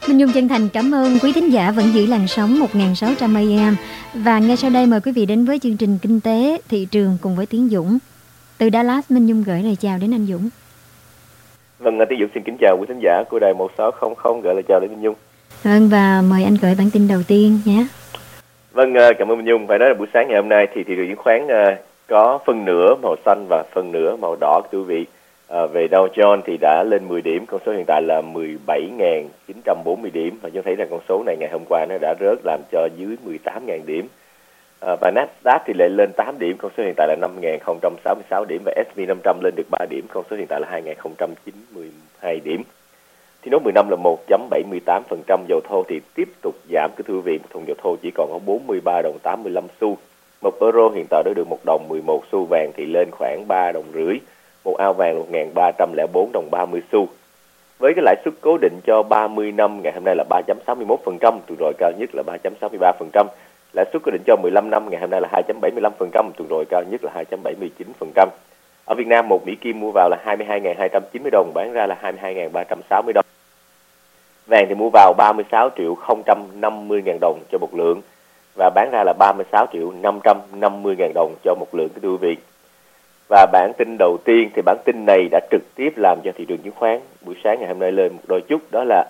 Minh Nhung chân thành cảm ơn quý thính giả vẫn giữ làn sóng 1600 AM. Và ngay sau đây mời quý vị đến với chương trình Kinh tế, Thị trường cùng với Tiến Dũng. Từ Dallas, Minh Nhung gửi lời chào đến anh Dũng. Vâng, Tiến Dũng xin kính chào quý thính giả của đài 1600 gửi lời chào đến Minh Nhung. Vâng, và mời anh gửi bản tin đầu tiên nhé. Vâng, cảm ơn Minh Nhung. Phải nói là buổi sáng ngày hôm nay thì thị trường chứng khoán có phân nửa màu xanh và phân nửa màu đỏ quý vị. Về Dow Jones thì đã lên 10 điểm, con số hiện tại là 17.940 điểm, và cho thấy rằng con số này ngày hôm qua nó đã rớt làm cho dưới 18.000 điểm. Và Nasdaq thì lại lên 8 điểm, con số hiện tại là 5.066 điểm, và S&P 500 lên được 3 điểm, con số hiện tại là 2.092 điểm. Thì nốt 10 năm là 1.78%. Dầu thô thì tiếp tục giảm cái thưa vị, một thùng dầu thô chỉ còn có 43 đồng 85 xu. Một euro hiện tại đã được 1 đồng 11 xu. Vàng thì lên khoảng 3 đồng rưỡi. Một ao vàng 1.304 đồng 30 xu. Với cái lãi suất cố định cho 30 năm ngày hôm nay là 3.61%, tuần rồi cao nhất là 3.63%. Lãi suất cố định cho 15 năm ngày hôm nay là 2.75%, tuần rồi cao nhất là 2.79%. Ở Việt Nam, một Mỹ Kim mua vào là 22.290 đồng, bán ra là 22.360 đồng. Vàng thì mua vào 36.050.000 đồng cho một lượng, và bán ra là 36.550.000 đồng cho một lượng, thưa quý vị. Và bản tin đầu tiên thì bản tin này đã trực tiếp làm cho thị trường chứng khoán buổi sáng ngày hôm nay lên một đôi chút, đó là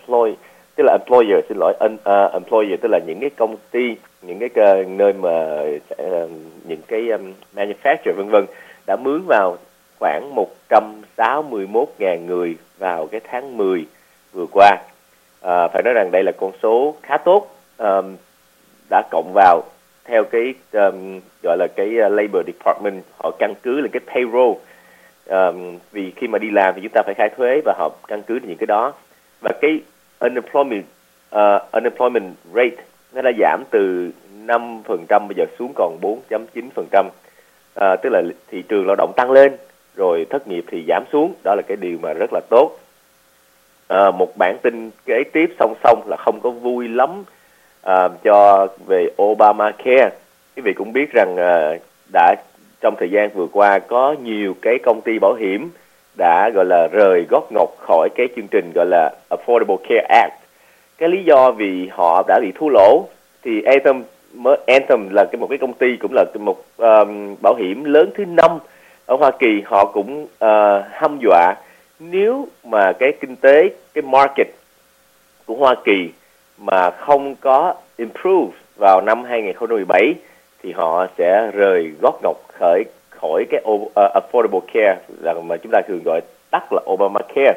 employer, tức là những cái công ty, những cái nơi mà những cái manufacturer vân vân đã mướn vào khoảng 161.000 người vào cái tháng 10 vừa qua. Phải nói rằng đây là con số khá tốt, đã cộng vào theo cái gọi là cái Labor Department, họ căn cứ lên cái payroll, vì khi mà đi làm thì chúng ta phải khai thuế và họ căn cứ những cái đó. Và cái unemployment rate nó đã giảm từ 5% bây giờ xuống còn 4.9%, tức là thị trường lao động tăng lên rồi thất nghiệp thì giảm xuống, đó là cái điều mà rất là tốt. Một bản tin kế tiếp song song là không có vui lắm cho về Obamacare. Quý vị cũng biết rằng đã trong thời gian vừa qua có nhiều cái công ty bảo hiểm đã gọi là rời gót ngọc khỏi cái chương trình gọi là Affordable Care Act. Cái lý do vì họ đã bị thua lỗ. Thì Anthem là một cái công ty, cũng là một bảo hiểm lớn thứ 5 ở Hoa Kỳ, họ cũng hăm dọa nếu mà cái kinh tế, cái market của Hoa Kỳ mà không có improve vào năm 2017 thì họ sẽ rời gót ngọc khỏi cái Affordable Care, là mà chúng ta thường gọi tắt là Obamacare.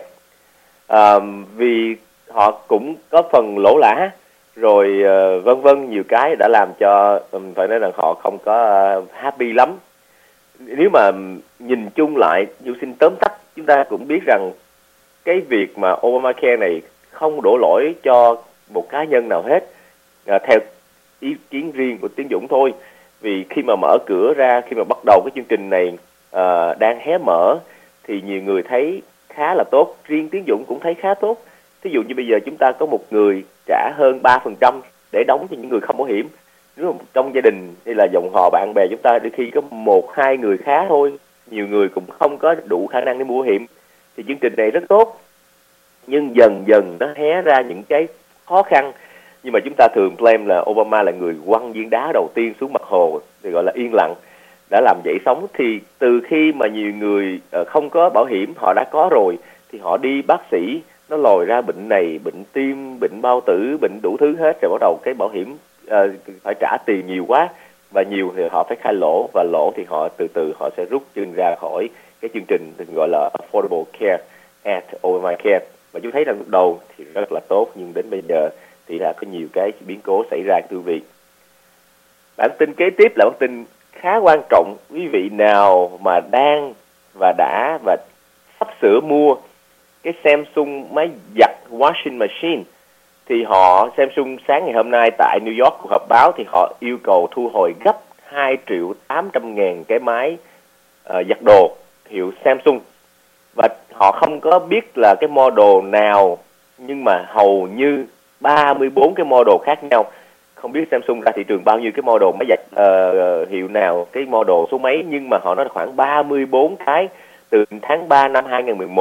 Vì họ cũng có phần lỗ lã rồi vân vân, nhiều cái đã làm cho phải nói rằng họ không có happy lắm. Nếu mà nhìn chung lại, dù xin tóm tắt, chúng ta cũng biết rằng cái việc mà Obamacare này không đổ lỗi cho một cá nhân nào hết, theo ý kiến riêng của Tiến Dũng thôi. Vì khi mà mở cửa ra, khi mà bắt đầu cái chương trình này đang hé mở thì nhiều người thấy khá là tốt, riêng Tiến Dũng cũng thấy khá tốt. Thí dụ như bây giờ chúng ta có một người trả hơn 3% để đóng cho những người không bảo hiểm. Nếu mà trong gia đình hay là dòng họ bạn bè chúng ta đôi khi có 1-2 người khá thôi, nhiều người cũng không có đủ khả năng để mua bảo hiểm, thì chương trình này rất tốt. Nhưng dần dần nó hé ra những cái khó khăn. Nhưng mà chúng ta thường claim là Obama là người quăng viên đá đầu tiên xuống mặt hồ, thì gọi là yên lặng, đã làm dậy sóng. Thì từ khi mà nhiều người không có bảo hiểm, họ đã có rồi, thì họ đi bác sĩ, nó lòi ra bệnh này, bệnh tim, bệnh bao tử, bệnh đủ thứ hết, rồi bắt đầu cái bảo hiểm phải trả tiền nhiều quá, và nhiều thì họ phải khai lỗ, và lỗ thì họ từ từ họ sẽ rút chân ra khỏi cái chương trình gọi là Affordable Care Act, Obamacare. Và chúng thấy rằng lúc đầu thì rất là tốt, nhưng đến bây giờ thì là có nhiều cái biến cố xảy ra, thưa quý vị. Bản tin kế tiếp là bản tin khá quan trọng. Quý vị nào mà đang và đã và sắp sửa mua cái Samsung máy giặt washing machine, thì Samsung sáng ngày hôm nay tại New York cuộc họp báo thì họ yêu cầu thu hồi gấp 2.800.000 cái máy giặt đồ hiệu Samsung. Và họ không có biết là cái model nào, nhưng mà hầu như 34 cái model khác nhau. Không biết Samsung ra thị trường bao nhiêu cái model máy giặt hiệu nào, cái model số mấy, nhưng mà họ nói là khoảng 34 cái từ tháng 3 năm 2011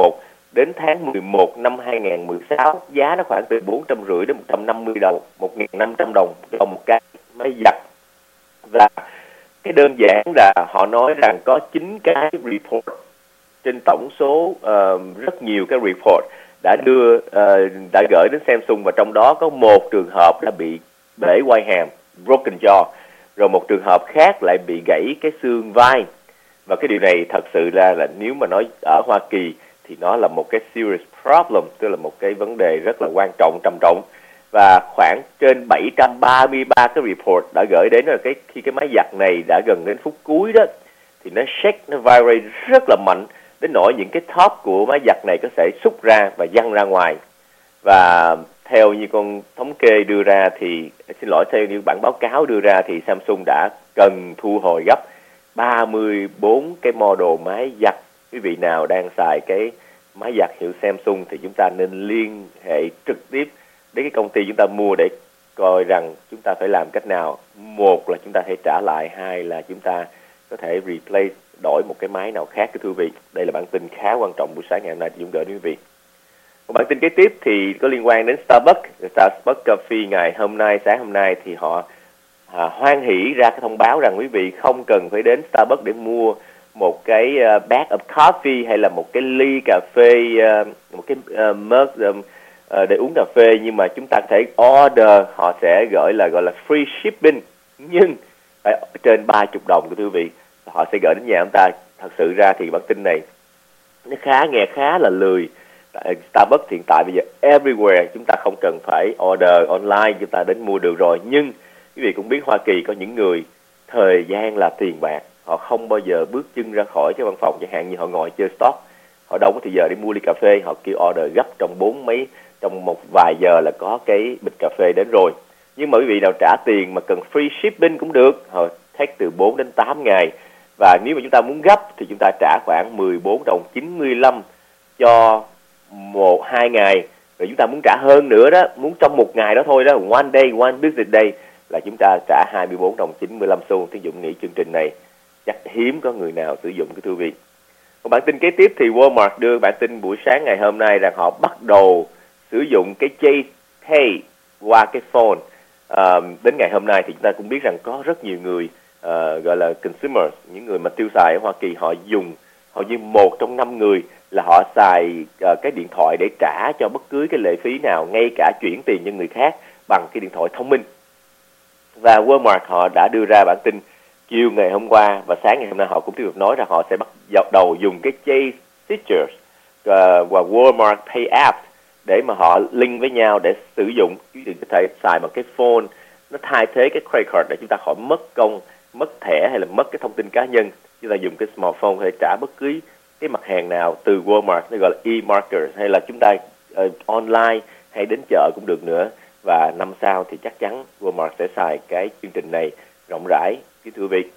đến tháng 11 năm 2016 giá nó khoảng từ 450 đến 150 đồng, 1.500 đồng cho một cái máy giặt. Và cái đơn giản là họ nói rằng có 9 cái report trên tổng số rất nhiều cái report đã gửi đến Samsung, và trong đó có một trường hợp đã bị bể quai hàm, broken jaw, rồi một trường hợp khác lại bị gãy cái xương vai. Và cái điều này thật sự là nếu mà nói ở Hoa Kỳ thì nó là một cái serious problem, tức là một cái vấn đề rất là quan trọng, trầm trọng. Và khoảng trên 733 cái report đã gửi đến, là khi cái máy giặt này đã gần đến phút cuối đó thì nó shake, nó vibrate rất là mạnh, đến nỗi những cái top của máy giặt này có thể xúc ra và văng ra ngoài. Và theo như con thống kê đưa ra thì, theo như bản báo cáo đưa ra thì Samsung đã cần thu hồi gấp 34 cái model máy giặt. Quý vị nào đang xài cái máy giặt hiệu Samsung thì chúng ta nên liên hệ trực tiếp đến cái công ty chúng ta mua để coi rằng chúng ta phải làm cách nào. Một là chúng ta hãy trả lại, hai là chúng ta có thể replace, đổi một cái máy nào khác. Thưa quý vị, đây là bản tin khá quan trọng buổi sáng ngày hôm nay thì Dũng gửi đến quý vị. Một bản tin kế tiếp thì có liên quan đến Starbucks. Starbucks Coffee sáng hôm nay thì họ hoan hỉ ra cái thông báo rằng quý vị không cần phải đến Starbucks để mua một cái bag of coffee hay là một cái ly cà phê, một cái mug để uống cà phê, nhưng mà chúng ta có thể order, họ sẽ gọi là free shipping, nhưng phải trên 30 đồng của quý vị, họ sẽ gửi đến nhà chúng ta. Thật sự ra thì bản tin này nó nghe khá là lười. Starbucks hiện tại bây giờ everywhere, chúng ta không cần phải order online, chúng ta đến mua được rồi. Nhưng quý vị cũng biết Hoa Kỳ có những người thời gian là tiền bạc, họ không bao giờ bước chân ra khỏi cái văn phòng, chẳng hạn như họ ngồi chơi stock, họ đâu có thời giờ để mua ly cà phê, họ kêu order gấp trong một vài giờ là có cái bịch cà phê đến rồi. Nhưng mà quý vị nào trả tiền mà cần free shipping cũng được, họ take từ 4 đến 8 ngày. Và nếu mà chúng ta muốn gấp thì chúng ta trả khoảng 14 đồng 95 cho 1-2 ngày. Rồi chúng ta muốn trả hơn nữa đó, muốn trong một ngày đó thôi đó, one business day, là chúng ta trả 24 đồng 95 xu. Thí dụ nghĩ chương trình này chắc hiếm có người nào sử dụng cái thưa vị. Còn bản tin kế tiếp thì Walmart đưa bản tin buổi sáng ngày hôm nay rằng họ bắt đầu sử dụng cái Chase Pay qua cái phone. Đến ngày hôm nay thì chúng ta cũng biết rằng có rất nhiều người gọi là consumers, những người mà tiêu xài ở Hoa Kỳ, họ dùng hầu như 1 trong 5 người là họ xài cái điện thoại để trả cho bất cứ cái lệ phí nào, ngay cả chuyển tiền cho người khác bằng cái điện thoại thông minh. Và Walmart họ đã đưa ra bản tin chiều ngày hôm qua, và sáng ngày hôm nay họ cũng tiếp tục nói rằng họ sẽ bắt đầu dùng cái Chase Features và Walmart Pay App để mà họ link với nhau để sử dụng. Quý vị có thể xài bằng cái phone, nó thay thế cái credit card để chúng ta khỏi mất công, mất thẻ hay là mất cái thông tin cá nhân. Chúng ta dùng cái smartphone để trả bất cứ cái mặt hàng nào từ Walmart, nó gọi là e-marketers, hay là chúng ta online hay đến chợ cũng được nữa. Và năm sau thì chắc chắn Walmart sẽ xài cái chương trình này rộng rãi, quý thưa vị.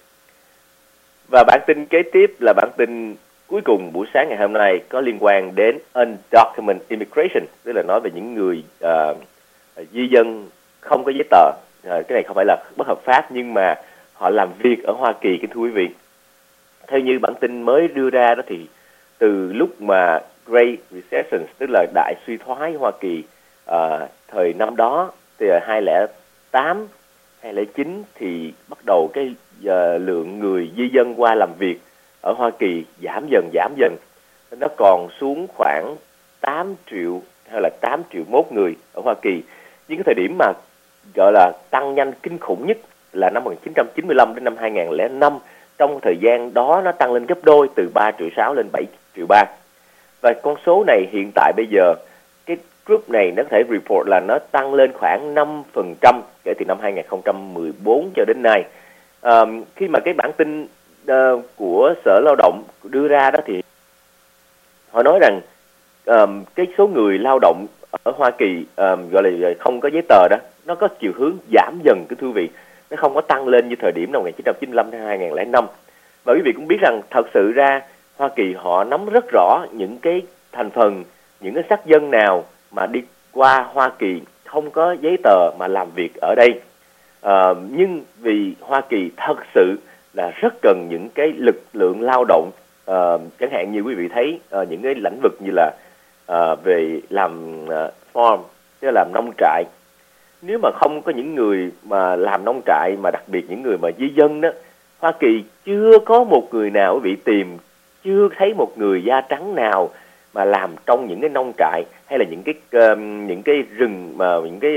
Và bản tin kế tiếp là bản tin cuối cùng buổi sáng ngày hôm nay có liên quan đến undocumented immigration, tức là nói về những người di dân không có giấy tờ. Cái này không phải là bất hợp pháp, nhưng mà họ làm việc ở Hoa Kỳ, thưa quý vị. Theo như bản tin mới đưa ra đó thì từ lúc mà Great Recession, tức là đại suy thoái Hoa Kỳ, thời năm đó từ 2008, 2009 thì bắt đầu cái lượng người di dân qua làm việc ở Hoa Kỳ giảm dần. Nó còn xuống khoảng 8 triệu hay là 8 triệu mốt người ở Hoa Kỳ. Nhưng cái thời điểm mà gọi là tăng nhanh kinh khủng nhất là năm 1995 đến năm 2005. Trong thời gian đó nó tăng lên gấp đôi, từ 3 triệu 6 lên 7 triệu 3. Và con số này hiện tại bây giờ, cái group này nó có thể report là nó tăng lên khoảng 5% kể từ năm 2014 cho đến nay. Khi mà cái bản tin của Sở Lao động đưa ra đó thì họ nói rằng cái số người lao động ở Hoa Kỳ gọi là không có giấy tờ đó, nó có chiều hướng giảm dần, thưa quý vị. Nó không có tăng lên như thời điểm năm 1995 đến 2005. Và quý vị cũng biết rằng thật sự ra Hoa Kỳ họ nắm rất rõ những cái thành phần, những cái sắc dân nào mà đi qua Hoa Kỳ không có giấy tờ mà làm việc ở đây. Nhưng vì Hoa Kỳ thật sự là rất cần những cái lực lượng lao động, chẳng hạn như quý vị thấy những cái lĩnh vực như là về làm farm, tức là làm nông trại. Nếu mà không có những người mà làm nông trại, mà đặc biệt những người mà di dân đó, Hoa Kỳ chưa có một người nào quý vị tìm, chưa thấy một người da trắng nào mà làm trong những cái nông trại hay là những cái rừng, mà những cái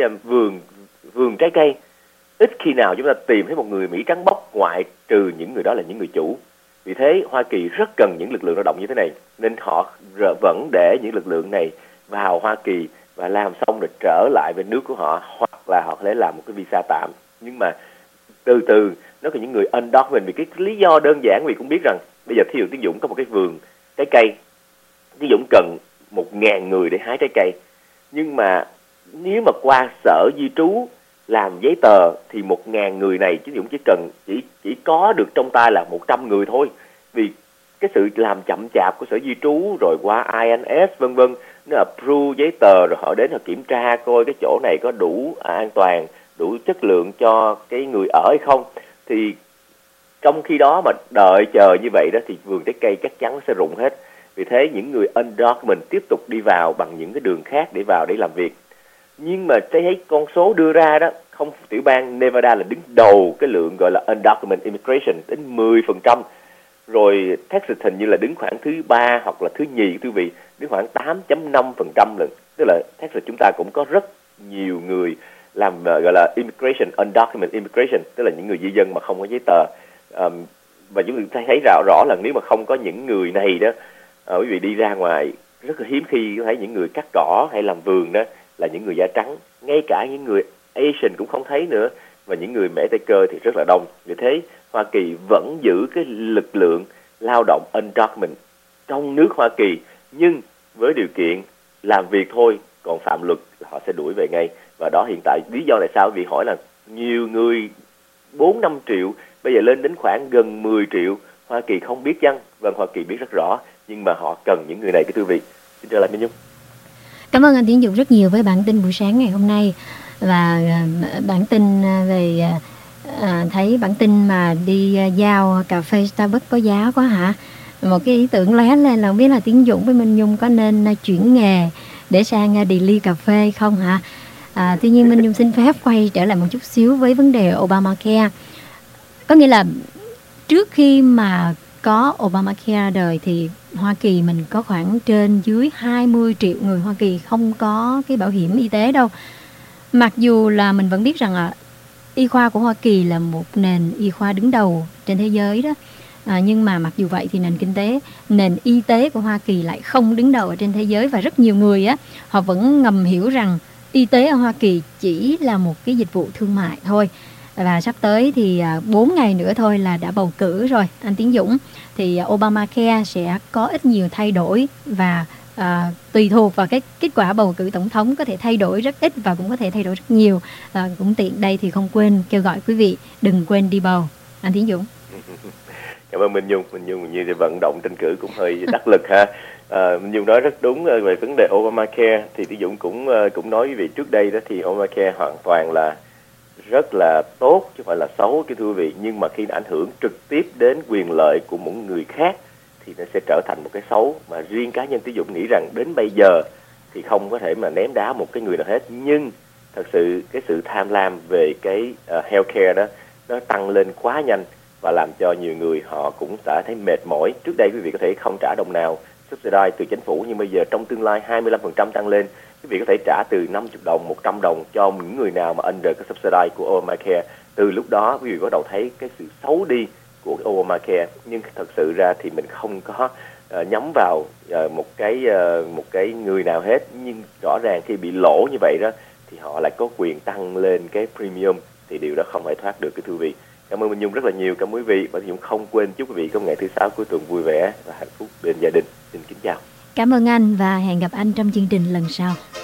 vườn trái cây. Ít khi nào chúng ta tìm thấy một người Mỹ trắng bóc, ngoại trừ những người đó là những người chủ. Vì thế Hoa Kỳ rất cần những lực lượng lao động như thế này, nên họ vẫn để những lực lượng này vào Hoa Kỳ và làm xong rồi trở lại về nước của họ, hoặc là họ có thể làm một cái visa tạm. Nhưng mà từ từ nó có những người undocumented, vì cái lý do đơn giản, vì cũng biết rằng bây giờ thí dụ Tiến Dũng có một cái vườn trái cây, Tiến Dũng cần 1.000 người để hái trái cây, nhưng mà nếu mà qua sở di trú làm giấy tờ thì 1.000 người này Tiến Dũng chỉ có được trong tay là 100 người thôi, vì cái sự làm chậm chạp của sở di trú rồi qua INS vân vân, nó approve giấy tờ rồi họ đến họ kiểm tra coi cái chỗ này có đủ an toàn, đủ chất lượng cho cái người ở hay không. Thì trong khi đó mà đợi chờ như vậy đó thì vườn trái cây chắc chắn sẽ rụng hết. Vì thế những người undocumented tiếp tục đi vào bằng những cái đường khác để vào để làm việc. Nhưng mà thấy con số đưa ra đó, không, tiểu bang Nevada là đứng đầu cái lượng gọi là undocumented immigration đến 10%. Rồi Texas hình như là đứng khoảng thứ 3 hoặc là thứ nhì, quý vị, đứng khoảng 8.5% lần. Tức là Texas chúng ta cũng có rất nhiều người làm gọi là immigration, undocumented immigration, tức là những người di dân mà không có giấy tờ. Và chúng ta thấy rõ là nếu mà không có những người này đó, quý vị đi ra ngoài rất là hiếm khi thấy những người cắt cỏ hay làm vườn đó là những người da trắng. Ngay cả những người Asian cũng không thấy nữa, và những người Mễ Tây Cơ thì rất là đông. Vì thế Hoa Kỳ vẫn giữ cái lực lượng lao động undocumented trong nước Hoa Kỳ, nhưng với điều kiện làm việc thôi, còn phạm luật họ sẽ đuổi về ngay. Và đó hiện tại lý do tại sao vì hỏi là nhiều người 4-5 triệu bây giờ lên đến khoảng gần 10 triệu. Hoa Kỳ không biết chăng? Vâng, Hoa Kỳ biết rất rõ, nhưng mà họ cần những người này, cái thưa vị. Xin trở lại Minh Nhung. Cảm ơn anh Tiến Dũng rất nhiều với bản tin buổi sáng ngày hôm nay. Và bản tin về thấy bản tin mà đi giao cà phê Starbucks có giá quá hả? Một cái ý tưởng lóe lên là không biết là Tiến Dũng với Minh Nhung có nên chuyển nghề để sang daily cà phê không hả? Tuy nhiên Minh Nhung xin phép quay trở lại một chút xíu với vấn đề Obamacare. Có nghĩa là trước khi mà có Obamacare ra đời thì Hoa Kỳ mình có khoảng trên dưới 20 triệu người Hoa Kỳ không có cái bảo hiểm y tế đâu. Mặc dù là mình vẫn biết rằng y khoa của Hoa Kỳ là một nền y khoa đứng đầu trên thế giới đó. Nhưng mà mặc dù vậy thì nền y tế của Hoa Kỳ lại không đứng đầu ở trên thế giới. Và rất nhiều người họ vẫn ngầm hiểu rằng y tế ở Hoa Kỳ chỉ là một cái dịch vụ thương mại thôi. Và sắp tới thì 4 ngày nữa thôi là đã bầu cử rồi anh Tiến Dũng. Thì Obamacare sẽ có ít nhiều thay đổi, và tùy thuộc vào cái kết quả bầu cử tổng thống có thể thay đổi rất ít và cũng có thể thay đổi rất nhiều. Cũng tiện đây thì không quên kêu gọi quý vị đừng quên đi bầu. Anh Tiến Dũng. Cảm ơn Minh Nhung. Minh Nhung như vận động tranh cử cũng hơi đắc lực ha. Minh Nhung nói rất đúng về vấn đề Obamacare. Thì Tiến Dũng cũng nói với vị trước đây đó, thì Obamacare hoàn toàn là rất là tốt chứ không phải là xấu cái thưa vị. Nhưng mà khi nó ảnh hưởng trực tiếp đến quyền lợi của một người khác thì nó sẽ trở thành một cái xấu. Mà riêng cá nhân Tiến Dũng nghĩ rằng đến bây giờ thì không có thể mà ném đá một cái người nào hết. Nhưng thật sự cái sự tham lam về cái healthcare đó nó tăng lên quá nhanh, và làm cho nhiều người họ cũng đã thấy mệt mỏi. Trước đây quý vị có thể không trả đồng nào subsidize từ chính phủ, nhưng bây giờ trong tương lai 25% tăng lên, quý vị có thể trả từ 50 đồng, 100 đồng cho những người nào mà under cái subsidize của Obamacare. Từ lúc đó quý vị bắt đầu thấy cái sự xấu đi của Obamacare. Nhưng thật sự ra thì mình không có nhắm vào một cái người nào hết. Nhưng rõ ràng khi bị lỗ như vậy đó thì họ lại có quyền tăng lên cái premium, thì điều đó không thể thoát được cái thưa vị. Cảm ơn Minh Nhung rất là nhiều. Cảm ơn quý vị. Và Nhung không quên chúc quý vị có ngày thứ Sáu cuối tuần vui vẻ và hạnh phúc bên gia đình. Xin kính chào. Cảm ơn anh và hẹn gặp anh trong chương trình lần sau.